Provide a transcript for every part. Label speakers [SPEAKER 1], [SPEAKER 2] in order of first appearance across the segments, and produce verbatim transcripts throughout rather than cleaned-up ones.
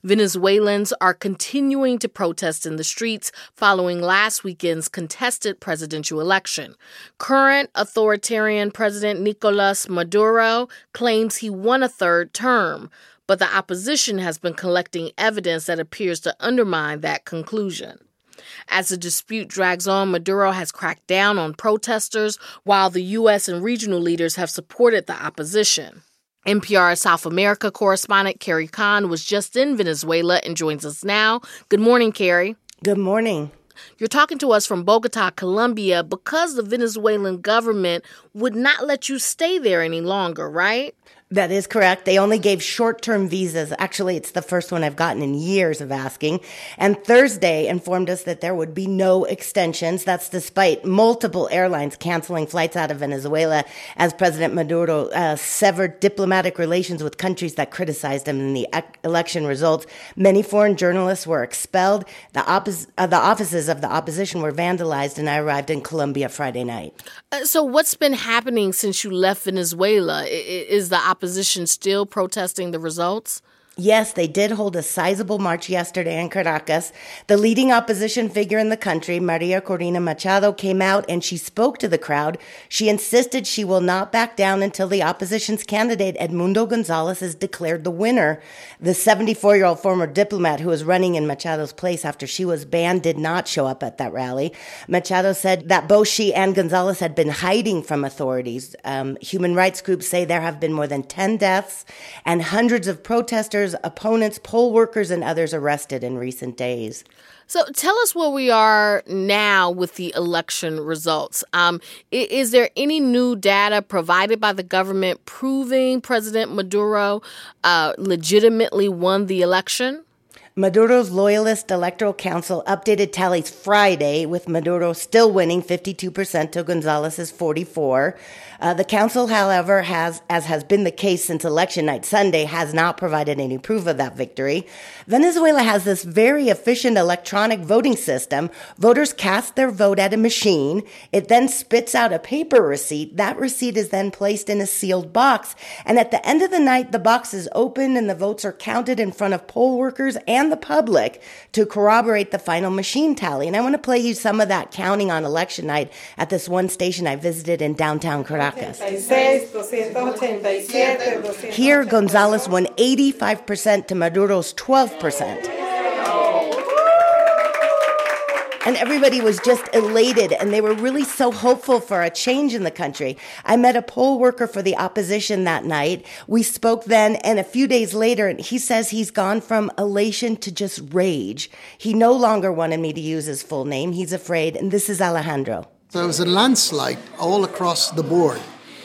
[SPEAKER 1] Venezuelans are continuing to protest in the streets following last weekend's contested presidential election. Current authoritarian President Nicolas Maduro claims he won a third term, but the opposition has been collecting evidence that appears to undermine that conclusion. As the dispute drags on, Maduro has cracked down on protesters, while the U S and regional leaders have supported the opposition. N P R South America correspondent Carrie Kahn was just in Venezuela and joins us now. Good morning, Carrie.
[SPEAKER 2] Good morning.
[SPEAKER 1] You're talking to us from Bogota, Colombia, because the Venezuelan government would not let you stay there any longer, right?
[SPEAKER 2] That is correct. They only gave short-term visas. Actually, it's the first one I've gotten in years of asking. And Thursday informed us that there would be no extensions. That's despite multiple airlines canceling flights out of Venezuela as President Maduro uh, severed diplomatic relations with countries that criticized him in the e- election results. Many foreign journalists were expelled. The, oppos- uh, the offices of the opposition were vandalized, and I arrived in Colombia Friday night.
[SPEAKER 1] Uh, so what's been happening since you left Venezuela? I- is the opposition still protesting the results?
[SPEAKER 2] Yes, they did hold a sizable march yesterday in Caracas. The leading opposition figure in the country, Maria Corina Machado, came out and she spoke to the crowd. She insisted she will not back down until the opposition's candidate, Edmundo Gonzalez, is declared the winner. The seventy-four-year-old former diplomat who was running in Machado's place after she was banned did not show up at that rally. Machado said that both she and Gonzalez had been hiding from authorities. Um, human rights groups say there have been more than ten deaths and hundreds of protesters, opponents, poll workers, and others arrested in recent days.
[SPEAKER 1] So tell us where we are now with the election results. Um, is there any new data provided by the government proving President Maduro uh, legitimately won the election?
[SPEAKER 2] Maduro's Loyalist Electoral Council updated tallies Friday, with Maduro still winning fifty-two percent to Gonzalez's forty-four. Uh, the council, however, has, as has been the case since election night Sunday, has not provided any proof of that victory. Venezuela has this very efficient electronic voting system. Voters cast their vote at a machine. It then spits out a paper receipt. That receipt is then placed in a sealed box. And at the end of the night, the box is opened and the votes are counted in front of poll workers and the public to corroborate the final machine tally. And I want to play you some of that counting on election night at this one station I visited in downtown Caracas. Here, Gonzalez won eighty-five percent to Maduro's twelve percent. And everybody was just elated, and they were really so hopeful for a change in the country. I met a poll worker for the opposition that night. We spoke then, and a few days later, and he says he's gone from elation to just rage. He no longer wanted me to use his full name. He's afraid, and this is Alejandro.
[SPEAKER 3] So it was a landslide all across the board.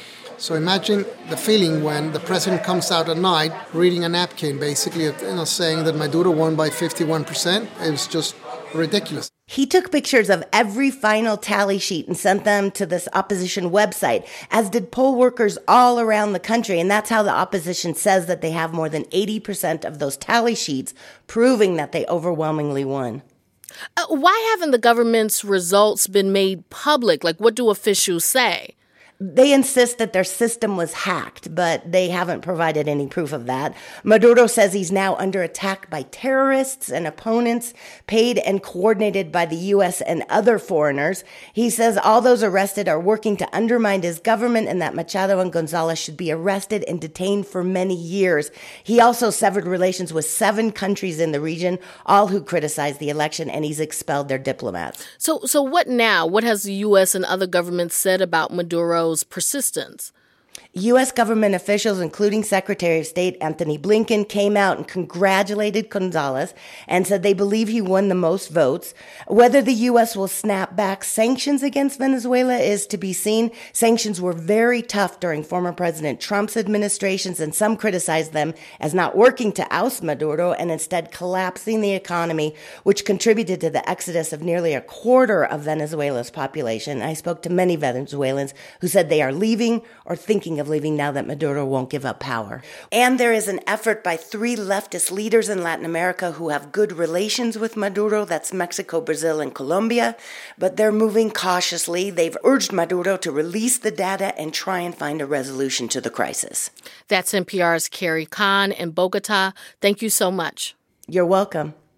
[SPEAKER 3] So imagine the feeling when the president comes out at night reading a napkin, basically, you know, saying that Maduro won by fifty-one percent. It was just ridiculous.
[SPEAKER 2] He took pictures of every final tally sheet and sent them to this opposition website, as did poll workers all around the country. And that's how the opposition says that they have more than eighty percent of those tally sheets, proving that they overwhelmingly won.
[SPEAKER 1] Uh, why haven't the government's results been made public? Like, what do officials say?
[SPEAKER 2] They insist that their system was hacked, but they haven't provided any proof of that. Maduro says he's now under attack by terrorists and opponents, paid and coordinated by the U S and other foreigners. He says all those arrested are working to undermine his government and that Machado and Gonzalez should be arrested and detained for many years. He also severed relations with seven countries in the region, all who criticized the election, and he's expelled their diplomats.
[SPEAKER 1] So, so what now? What has the U S and other governments said about Maduro persistence?
[SPEAKER 2] U S government officials, including Secretary of State Anthony Blinken, came out and congratulated Gonzalez and said they believe he won the most votes. Whether the U S will snap back sanctions against Venezuela is to be seen. Sanctions were very tough during former President Trump's administrations, and some criticized them as not working to oust Maduro and instead collapsing the economy, which contributed to the exodus of nearly a quarter of Venezuela's population. I spoke to many Venezuelans who said they are leaving or thinking of leaving now that Maduro won't give up power. And there is an effort by three leftist leaders in Latin America who have good relations with Maduro. That's Mexico, Brazil, and Colombia. But they're moving cautiously. They've urged Maduro to release the data and try and find a resolution to the crisis.
[SPEAKER 1] That's N P R's Carrie Kahn in Bogota. Thank you so much.
[SPEAKER 2] You're welcome.